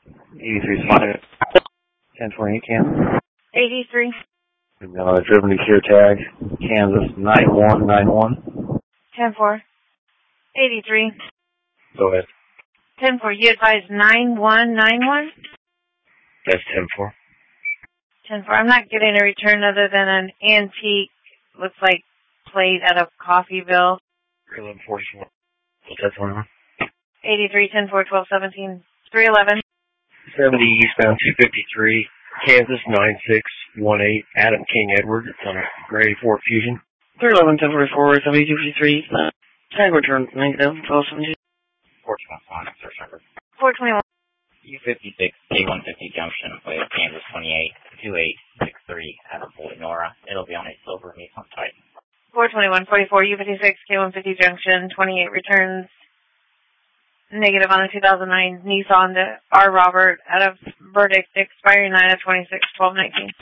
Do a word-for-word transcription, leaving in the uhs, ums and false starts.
eighty-three spotted. ten twenty-eight, Kansas. eighty-three. Uh, driven to cure tag, Kansas, nine one nine one. ten four. eighty-three. Go ahead. ten four. You advised nine one nine one? That's ten four. ten four. I'm not getting a return other than an antique, looks like plate out of Coffeyville. eleven forty-four. That's one. eighty-three, ten four, twelve seventeen. three eleven. seventy eastbound two fifty-three, Kansas nine six one eight, Adam King Edward. It's on a gray Ford Fusion. three eleven, ten forty-four, seventy-two fifty-three, tag return, negative, twelve seventeen. four twenty-one, search record. four twenty-one. U fifty-six, K one fifty junction with Kansas twenty-eight, two eight six three, Adam Ford Nora. It'll be on a silver Nissan Titan. four twenty-one forty-four, U fifty-six, K one fifty junction, twenty-eight returns. Negative on the two thousand nine Nissan to R. Robert out of verdict expiring nine of twenty-six, twelve nineteen.